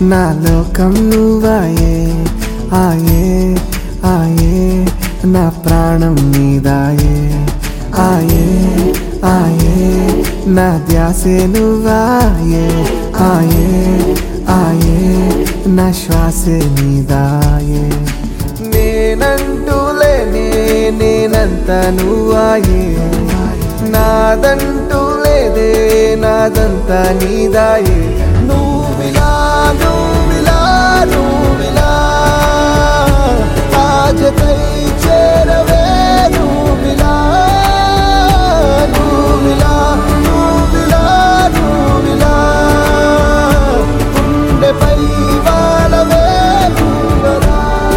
నా లోకం నువ్వాయే ఆయే ఆయే నా ప్రాణం నీదాయే ఆయే ఆయే నా ధ్యాసే నువ్వాయే ఆయే ఆయే నా శ్వాసే నీదాయే నేనంటూ లేనే నేనంత నువ్వాయే నాదంటూ లేదే నాదంతా నీదాయే నువ్విలా నువ్విలా నువ్విలా ఆజకై చేరవే నువ్విలా నువ్విలా నువ్విలా నువ్విలా గుండెపై వాలవే నువ్వలా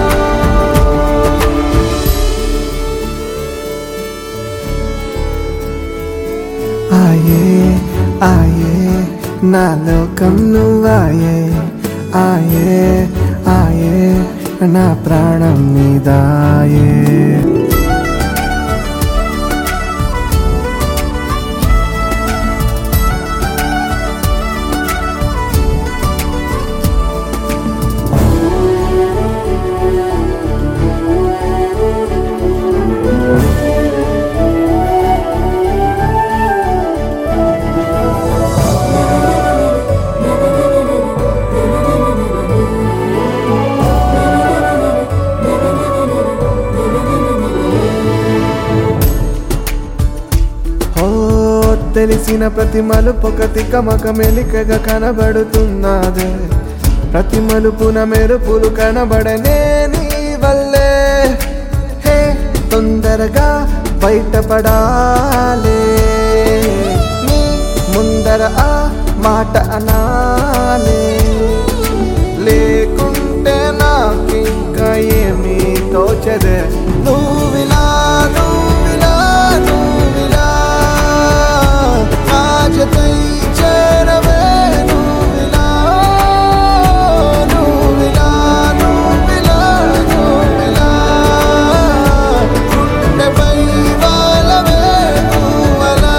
ఆయే ఆయే నా లోకం నువ్వాయే ఆయే ఆయే నా ప్రాణం నీదాయే తెలిసిన ప్రతి మలుపొక తికమక మెలికగా కనబడుతున్నదే ప్రతి మలుపున మెరుపులు కనబడనే నీ వల్లే హే తొందరగా బయటపడాలే నీ ముందర ఆ మాట అనాలే లేకుంటే నాకింకా ఏమీ తోచదే నువ్విలా నువ్విలా నువ్విలా ఆజకై చేరవే నువ్విలా నువ్విలా నువ్విలా నువ్విలా గుండెపై వాలవే నువ్వలా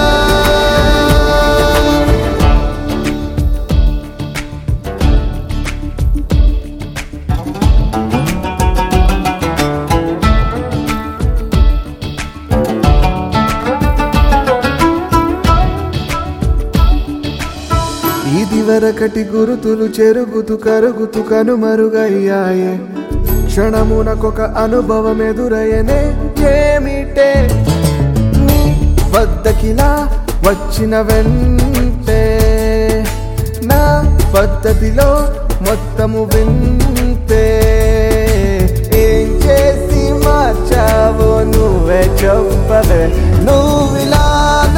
ఇదివరకటి గురుతులు చెరుగుతూ కరుగుతూ కనుమరుగయ్యాయే క్షణమునకొక అనుభవం ఎదురయ్యనే ఏమిటే నీ వద్దకిలా వచ్చిన వెంటే నా పద్ధతిలో మొత్తము వింతే ఏం చేసి మార్చావో నువ్వే చెప్పవే నువ్విలా